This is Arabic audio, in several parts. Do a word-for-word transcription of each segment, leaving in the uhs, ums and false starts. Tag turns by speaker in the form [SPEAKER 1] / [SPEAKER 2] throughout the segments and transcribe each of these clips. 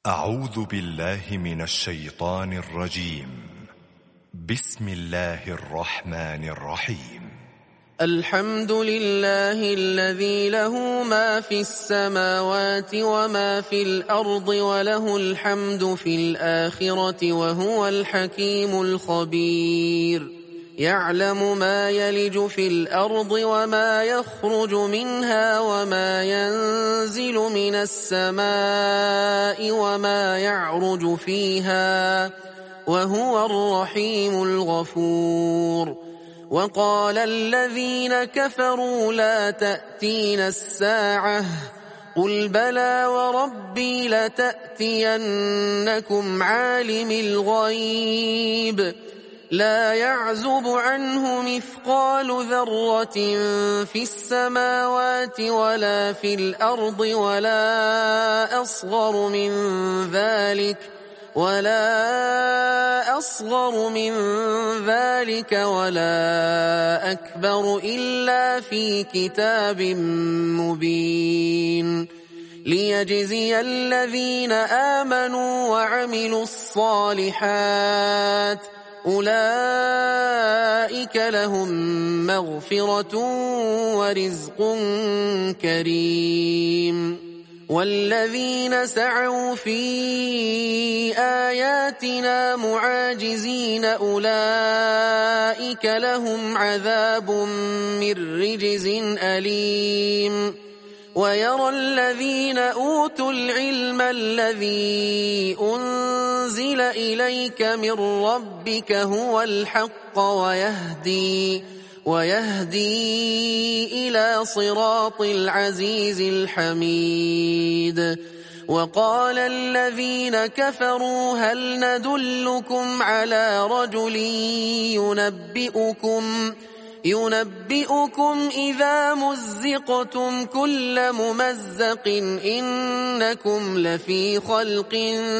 [SPEAKER 1] أعوذ بالله من الشيطان الرجيم. بسم الله الرحمن الرحيم.
[SPEAKER 2] الحمد لله الذي له ما في السماوات وما في الأرض وله الحمد في الآخرة وهو الحكيم الخبير. يعلم ما يلج في الأرض وما يخرج منها وما ينزل من السماء وما يعرج فيها وهو الرحيم الغفور. وقال الذين كفروا لا تأتينا الساعة قل بلى وربي لتأتينكم عالم الغيب لا يعزب عنه مثقال ذرة في السماوات ولا في الأرض ولا أصغر من ذلك ولا أصغر من ذلك ولا أكبر إلا في كتاب مبين ليجزي الذين آمنوا وعملوا الصالحات أولئك لهم مغفرة ورزق كريم. والذين سعوا في آياتنا معاجزين أولئك لهم عذاب من رجز أليم. ويرى الذين أوتوا العلم الذي أنزل إليك من ربك هو الحق ويهدي ويهدي إلى صراط العزيز الحميد. وقال الذين كفروا هل ندلكم على رجل ينبئكم ينبئكم إذا مزقتم كل ممزق إنكم لفي خلق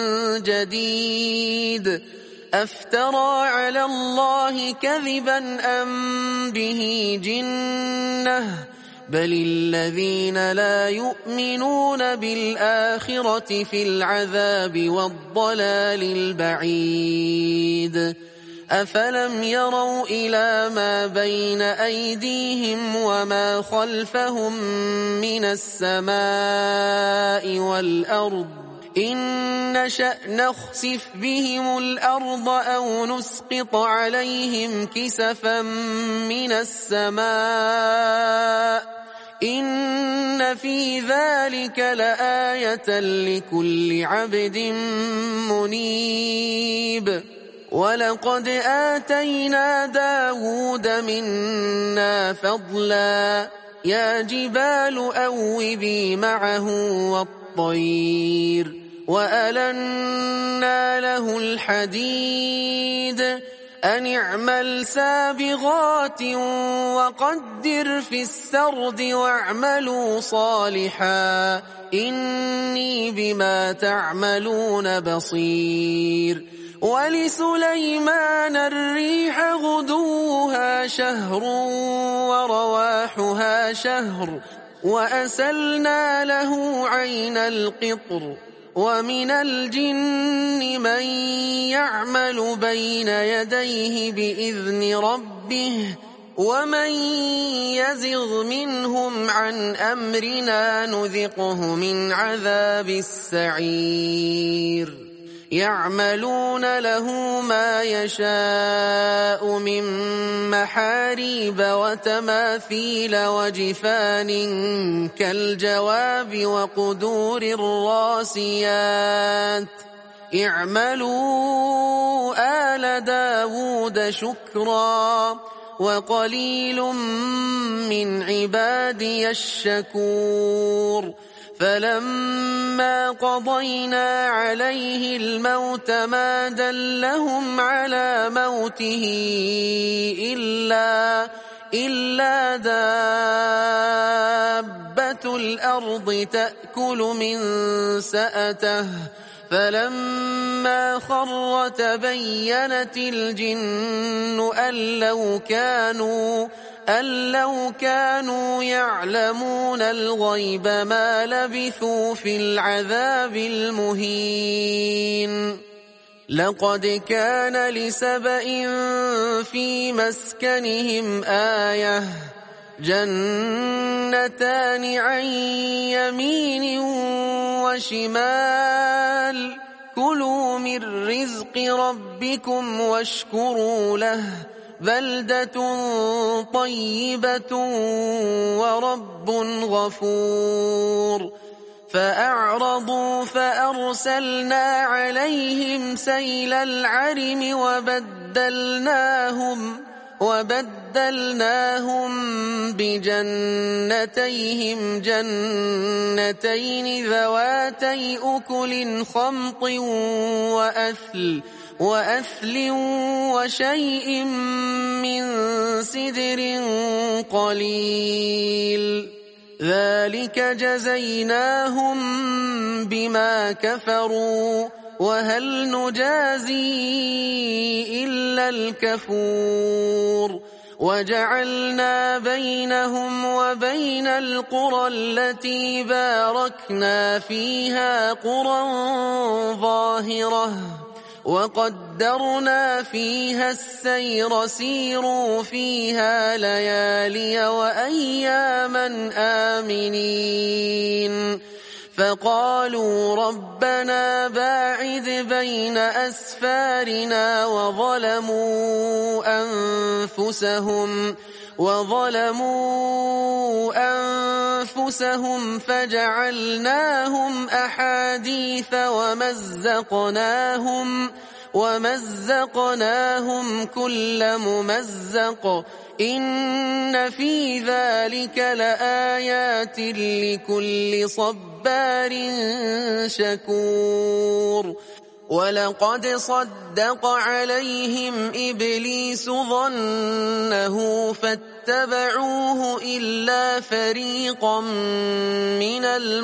[SPEAKER 2] جديد أفترى على الله كذبا أم به جنة بل الذين لا يؤمنون بالآخرة في العذاب والضلال البعيد. أفلم يروا إلى ما بين أيديهم وما خلفهم من السماء والأرض إن نشأ نخسف بهم الأرض أو نسقط عليهم كسفا من السماء إن في ذلك لآية لكل عبد منيب. ولقد آتينا داود منا فضلا يا جبال أوبي معه والطير وألنا له الحديد أن اعمل سابغات وقدر في السرد واعملوا صالحا إني بما تعملون بصير. ولسليمان الريح غدوها شهر ورواحها شهر وأسلنا له عين القطر ومن الجن من يعمل بين يديه بإذن ربه ومن يزغ منهم عن أمرنا نذقه من عذاب السعير. يعملون له ما يشاء من محاريب وتماثيل وجفان كالجواب وقدور الراسيات اعملوا آل داود شكرا وقليل من عبادي الشكور. فلما قضينا عليه الموت ما دلهم على موته إلا, إلا دابة الأرض تأكل من سأته فلما خر تبينت الجن أن لو كانوا أن لو كانوا يعلمون الغيب ما لبثوا في العذاب المهين لقد كان لسبإ في مسكنهم آية جنتان عن يمين وشمال كلوا من رزق ربكم واشكروا له بلدة طيبة ورب غفور فأعرضوا فأرسلنا عليهم سيل العرم وبدلناهم وبدلناهم بجنتيهم جنتين ذواتي أكل خمط وأثل وأثل وشيء من سدر قليل ذلك جزيناهم بما كفروا وهل نجازي إلا الكفور وجعلنا بينهم وبين القرى التي باركنا فيها قرى ظاهرة وقدرنا فيها السير سيروا فيها ليالي وأياما آمنين فقالوا ربنا باعد بين أسفارنا وظلموا أنفسهم وظلموا أنفسهم فجعلناهم أحاديث ومزقناهم ومزقناهم كل ممزق إن في ذلك لآيات لكل صبار شكور ولقد صدق عليهم إبليس ظنه فاتبعوه إلا فريقا من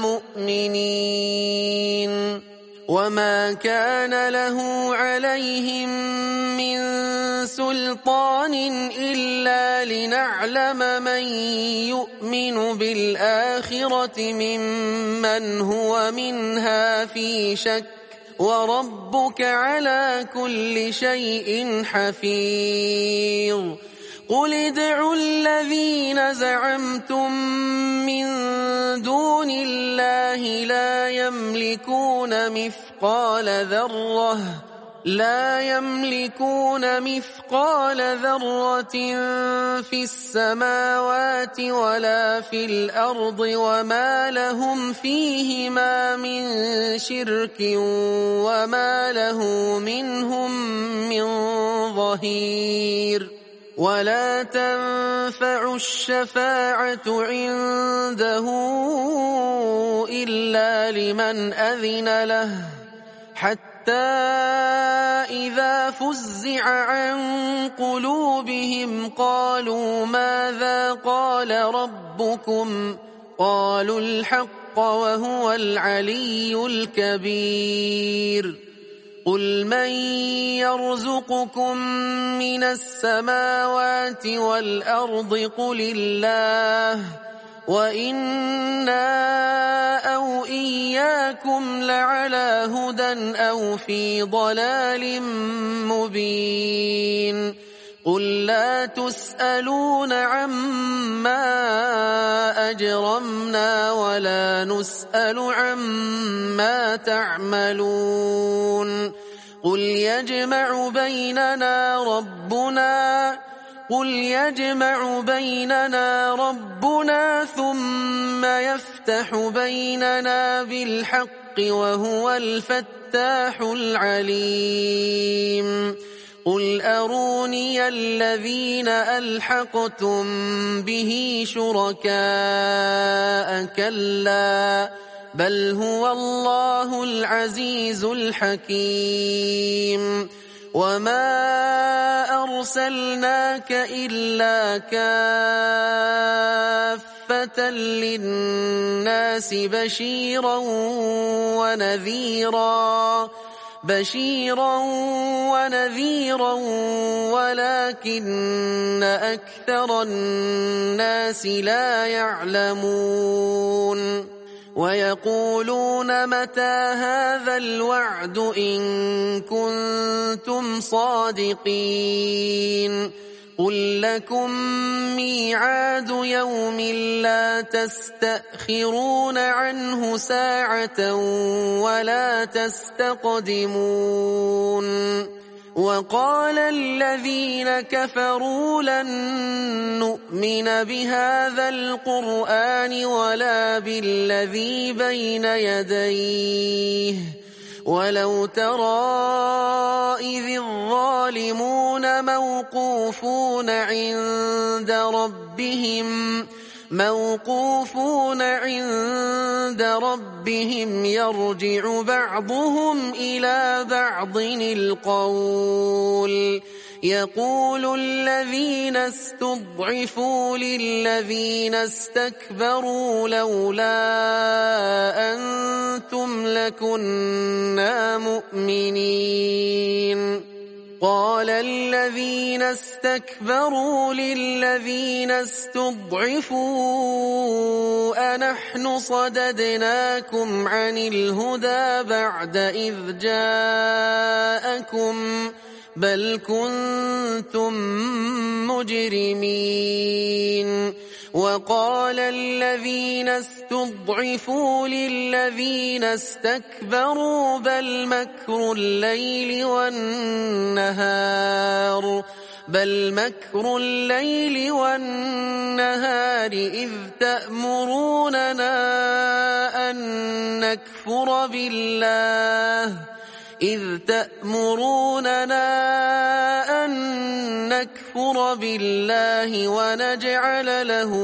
[SPEAKER 2] المؤمنين وما كان له عليهم من سلطان إلا لنعلم من يؤمن بالآخرة ممن هو منها في شك وربك على كل شيء حفيظ قل ادعوا الذين زعمتم من دون الله لا يملكون مثقال ذرة لا يملكون مثقال ذرة في السماوات ولا في الأرض وما لهم فيهما من شرك وما له منهم من ظهير ولا تنفع الشفاعة عنده إلا لمن أذن له حتى إذا فزع عن قلوبهم قالوا ماذا قال ربكم قالوا الحق وهو العلي الكبير قل من يرزقكم من السماوات والأرض قل الله وإنا أو إياكم لعلى هدى أو في ضلال مبين قل لا تسألون عما أجرمنا ولا نسأل عما تعملون قل يجمع بيننا ربنا قل يجمع بيننا ربنا ثم يفتح بيننا بالحق وهو الفتاح العليم قل أروني الذين ألحقتم به شركاء كلا بل هو الله العزيز الحكيم وما أرسلناك إلا كافة للناس بشيرا ونذيرا بشيرا ونذيرا ولكن أكثر الناس لا يعلمون ويقولون متى هذا الوعد إن كنتم صادقين قل لكم ميعاد يوم لا تستأخرون عنه ساعة ولا تستقدمون وقال الذين كفروا لن نؤمن بهذا القرآن ولا بالذي بين يديه ولو ترى إذ الظالمون موقوفون عند ربهم موقوفون عند ربهم يرجع بعضهم إلى بعض القول يقول الذين استضعفوا للذين استكبروا لولا أنتم لكنا مؤمنين قال الذين استكبروا للذين استضعفوا أنحن صددناكم عن الهدى بعد إذ جاءكم بل كنتم مجرمين وقال الذين استضعفوا للذين استكبروا بل مكر الليل والنهار بل مكر الليل والنهار إذ تأمروننا أن نكفر بالله إذ تأمروننا أن نكفر بالله ونجعل له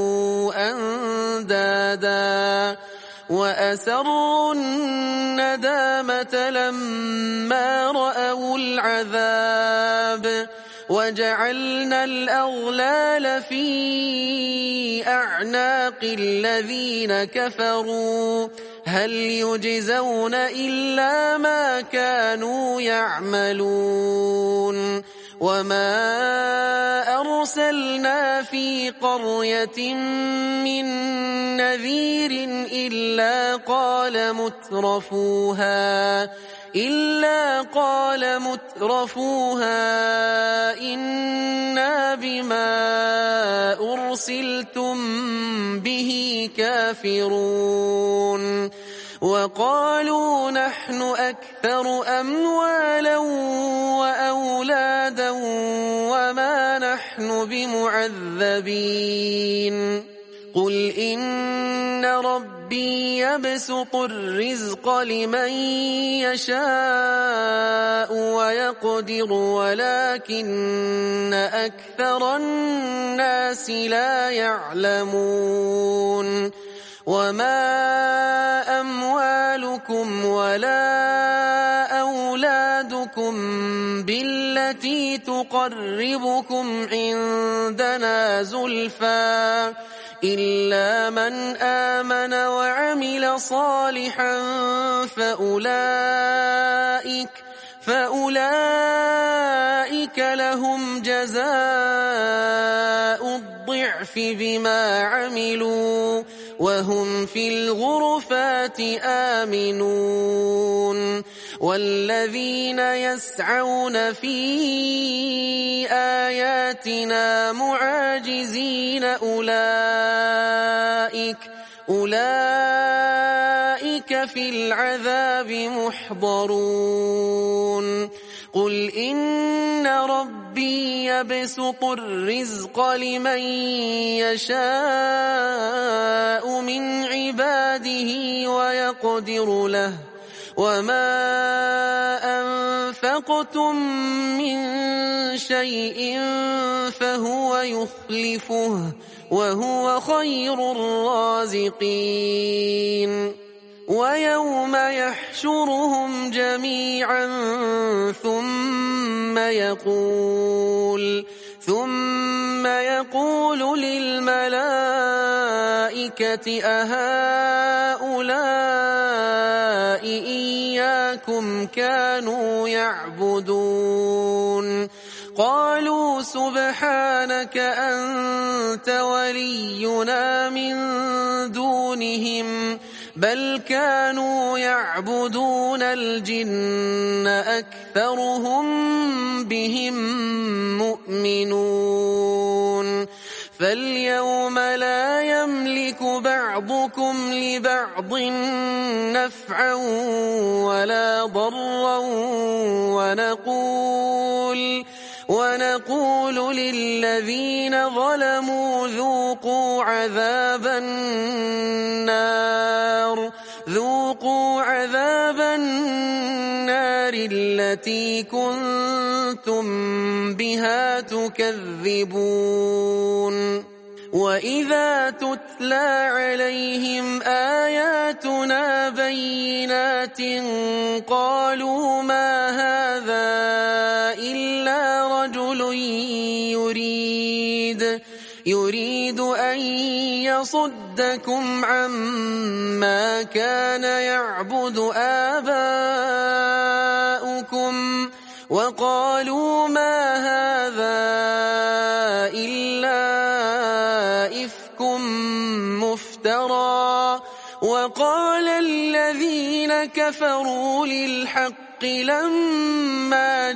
[SPEAKER 2] أندادا وأسروا الندامة لما رأوا العذاب وجعلنا الأغلال في أعناق الذين كفروا هل يجزون إلا ما كانوا يعملون وما أرسلنا في قرية من نذير إلا قال مترفوها إلا قال مترفوها إنا بما أرسلتم به كافرون وقالوا نحن أكثر أموالا وأولادا وما نحن بمعذبين قل إن ربي يبسط الرزق لمن يشاء ويقدر ولكن أكثر الناس لا يعلمون وما أموالكم ولا أولادكم بالتي تقربكم عندنا زلفى إلا من آمن وعمل صالحا فأولئك فأولئك لهم جزاء الضعف بما عملوا وهم في الغرفات آمنون والذين يسعون في آياتنا معاجزين أولئك أولئك في العذاب محضرون قل إن ربي يبسط الرزق لمن يشاء من عباده ويقدر له وما أنفقتم من شيء فهو يخلفه وهو خير الرازقين ويوم يحشرهم جميعا ثم يقول ثم يقول للملائكة أهؤلاء وإياكم كانوا يعبدون قالوا سبحانك أنت ولينا من دونهم بل كانوا يعبدون الجن أكثرهم بهم مؤمنون فاليوم لا يملك بعضكم لبعض نفعا ولا ضرا ونقول ونقول للذين ظلموا ذوقوا عذاب النار ذوقوا عذاب النار التي كنتم بها تكذبون وإذا تتلى عليهم آياتنا بينات قالوا ما هذا إلا رجل يريد يريد أن يصدكم عما كان يعبد آباؤكم وقالوا ما هذا إلا إفك مفترى وقال الذين كفروا للحق لما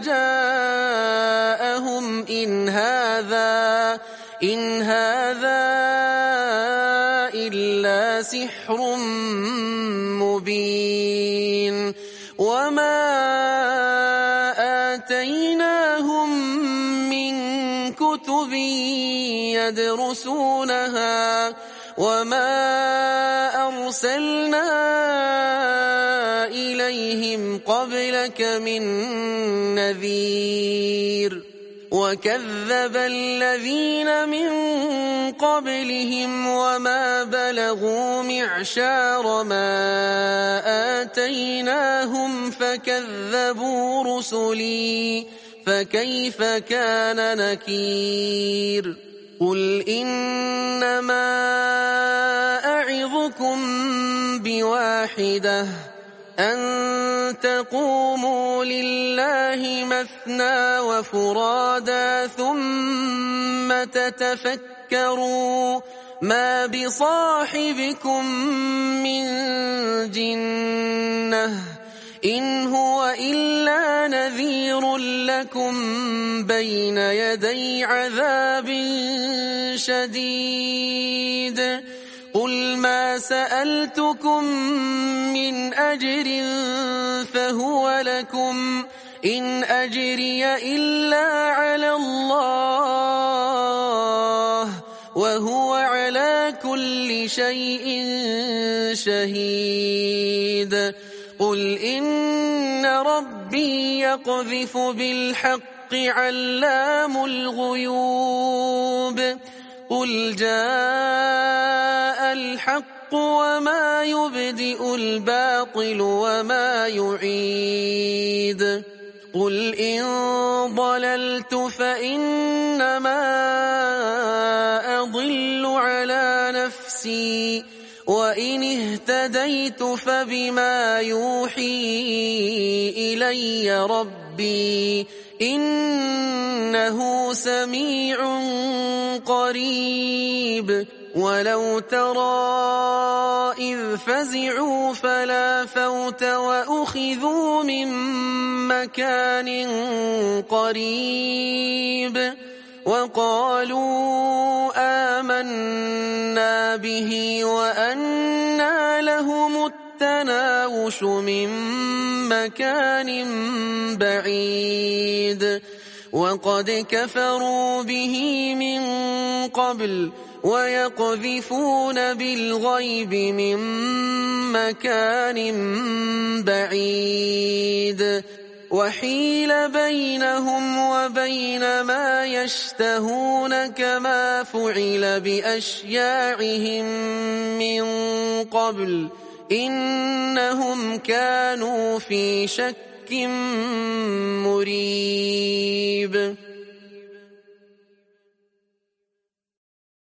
[SPEAKER 2] جاءهم إن هذا إن هذا إلا سحر مبين وما آتيناهم من كتب يدرسونها وما أرسلنا إليهم قبلك من نذير وكذب الذين من قبلهم وما بلغوا معشار ما آتيناهم فكذبوا رسلي فكيف كان نكير قل إنما أعظكم بواحدة أن تقوموا لله مثنى وفرادا ثم تتفكروا ما بصاحبكم من جنة إن هو إلا نذير لكم بين يدي عذاب شديد قل ما سألتكم من أجر فهو لكم إن أجري إلا على الله وهو على كل شيء شهيد قل إن ربي يقذف بالحق علام الغيوب قل جاء الحق وما يبدئ الباطل وما يعيد قل إن ضللت فإنما أضل على نفسي وإن اهتديت فبما يوحي إلي ربي إنه سميع قريب ولو ترى إذ فزعوا فلا فوت وأخذوا من مكان قريب وقالوا آمنا به وأنى لهم التناوش من مكان بعيد وقد كفروا به من قبل ويقذفون بالغيب من مكان بعيد وحيل بينهم وبين ما يشتهون كما فعل بأشياعهم من قبل إنهم كانوا في شك مريب